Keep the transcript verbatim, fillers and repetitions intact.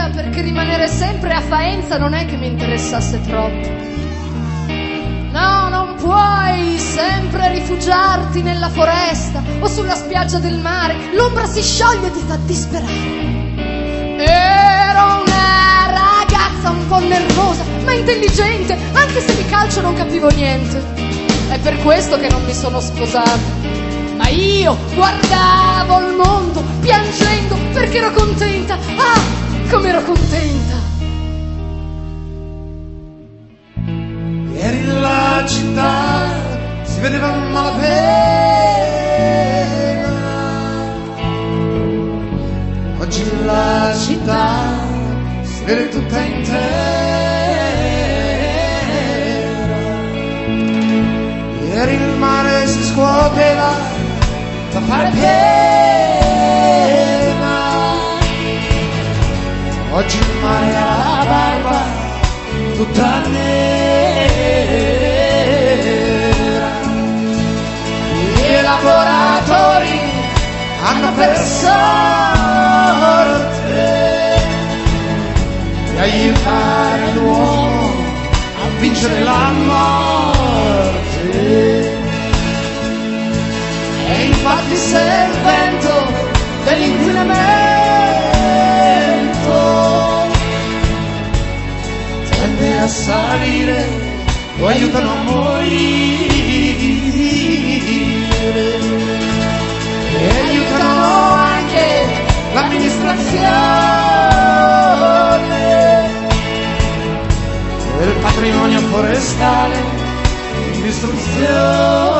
via, perché rimanere sempre a Faenza non è che mi interessasse troppo. No, non puoi sempre rifugiarti nella foresta o sulla spiaggia del mare. L'ombra si scioglie e ti fa disperare. Ero una ragazza un po' nervosa, ma intelligente, anche se di calcio non capivo niente. È per questo che non mi sono sposata. Ma io guardavo il mondo piangendo perché ero contenta. Ah, come ero contenta. Ieri nella città si vedeva un malapena, oggi la città si vede tutta intera. Ieri il mare si scuoteva da fare pena, oggi il mare ha la barba tutta nera. I lavoratori hanno per sorte di aiutare l'uomo a vincere la morte. E infatti se il vento dell'inquinamento tende a salire, lo aiutano a morire e aiutano anche l'amministrazione del patrimonio forestale in distruzione.